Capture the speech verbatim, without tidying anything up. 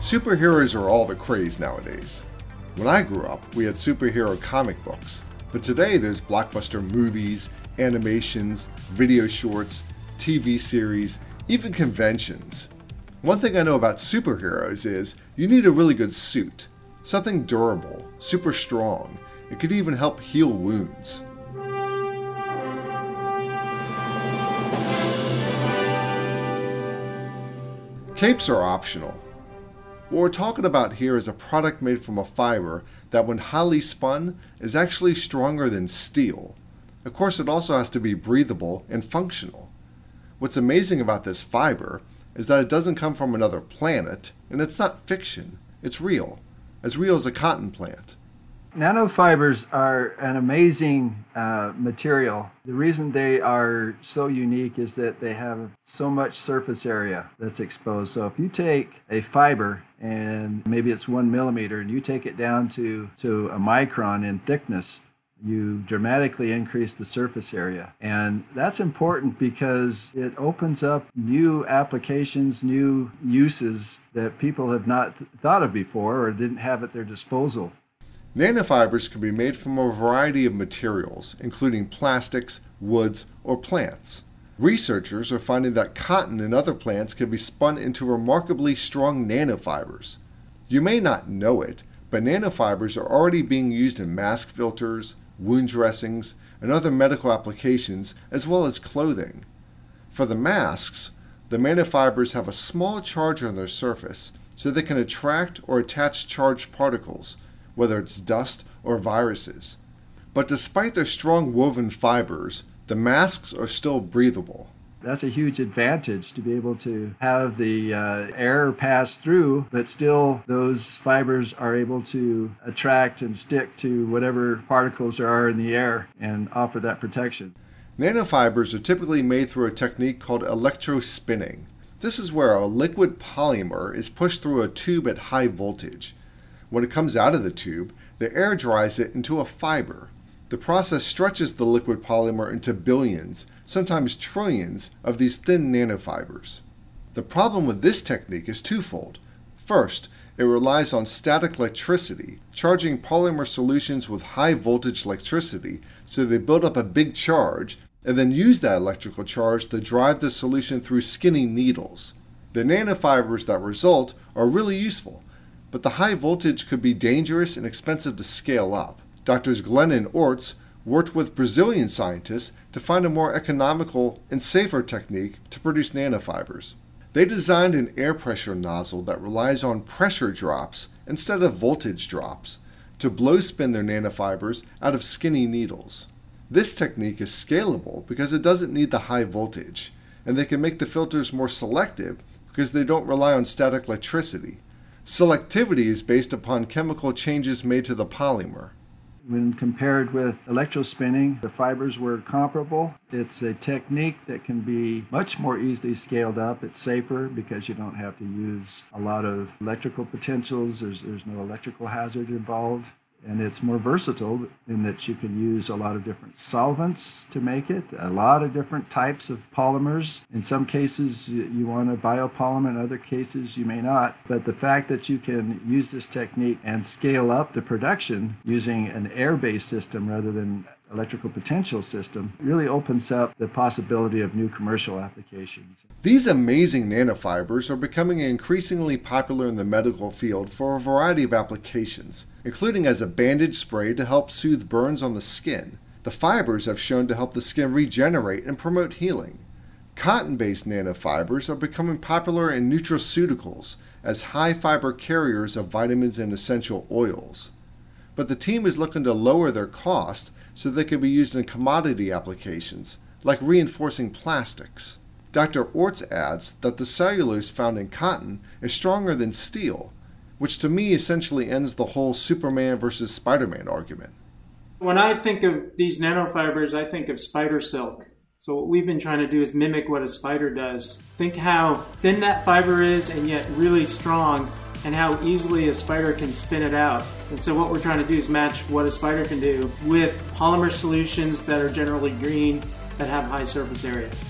Superheroes are all the craze nowadays. When I grew up, we had superhero comic books, but today there's blockbuster movies, animations, video shorts, T V series, even conventions. One thing I know about superheroes is you need a really good suit, something durable, super strong. It could even help heal wounds. Capes are optional. What we're talking about here is a product made from a fiber that when highly spun is actually stronger than steel. Of course, it also has to be breathable and functional. What's amazing about this fiber is that it doesn't come from another planet, and it's not fiction, it's real, as real as a cotton plant. Nanofibers are an amazing uh, material. The reason they are so unique is that they have so much surface area that's exposed. So if you take a fiber and maybe it's one millimeter and you take it down to, to a micron in thickness, you dramatically increase the surface area. And that's important because it opens up new applications, new uses that people have not th- thought of before or didn't have at their disposal. Nanofibers can be made from a variety of materials, including plastics, woods, or plants. Researchers are finding that cotton and other plants can be spun into remarkably strong nanofibers. You may not know it, but nanofibers are already being used in mask filters, wound dressings, and other medical applications, as well as clothing. For the masks, the nanofibers have a small charge on their surface, so they can attract or attach charged particles, whether it's dust or viruses. But despite their strong woven fibers, the masks are still breathable. That's a huge advantage to be able to have the uh, air pass through, but still those fibers are able to attract and stick to whatever particles there are in the air and offer that protection. Nanofibers are typically made through a technique called electrospinning. This is where a liquid polymer is pushed through a tube at high voltage. When it comes out of the tube, the air dries it into a fiber. The process stretches the liquid polymer into billions, sometimes trillions, of these thin nanofibers. The problem with this technique is twofold. First, it relies on static electricity, charging polymer solutions with high voltage electricity, so they build up a big charge, and then use that electrical charge to drive the solution through skinny needles. The nanofibers that result are really useful, but the high voltage could be dangerous and expensive to scale up. Doctors Glenn and Orts worked with Brazilian scientists to find a more economical and safer technique to produce nanofibers. They designed an air pressure nozzle that relies on pressure drops instead of voltage drops to blow spin their nanofibers out of skinny needles. This technique is scalable because it doesn't need the high voltage, and they can make the filters more selective because they don't rely on static electricity. Selectivity is based upon chemical changes made to the polymer. When compared with electrospinning, the fibers were comparable. It's a technique that can be much more easily scaled up. It's safer because you don't have to use a lot of electrical potentials. There's, there's no electrical hazard involved. And it's more versatile in that you can use a lot of different solvents to make it, a lot of different types of polymers. In some cases, you want a biopolymer. In other cases, you may not. But the fact that you can use this technique and scale up the production using an air-based system rather than electrical potential system really opens up the possibility of new commercial applications. These amazing nanofibers are becoming increasingly popular in the medical field for a variety of applications, including as a bandage spray to help soothe burns on the skin. The fibers have shown to help the skin regenerate and promote healing. Cotton-based nanofibers are becoming popular in nutraceuticals as high-fiber carriers of vitamins and essential oils. But the team is looking to lower their cost so they can be used in commodity applications, like reinforcing plastics. Doctor Orts adds that the cellulose found in cotton is stronger than steel, which to me essentially ends the whole Superman versus Spider-Man argument. When I think of these nanofibers, I think of spider silk. So what we've been trying to do is mimic what a spider does. Think how thin that fiber is and yet really strong, and how easily a spider can spin it out. And so what we're trying to do is match what a spider can do with polymer solutions that are generally green, that have high surface area.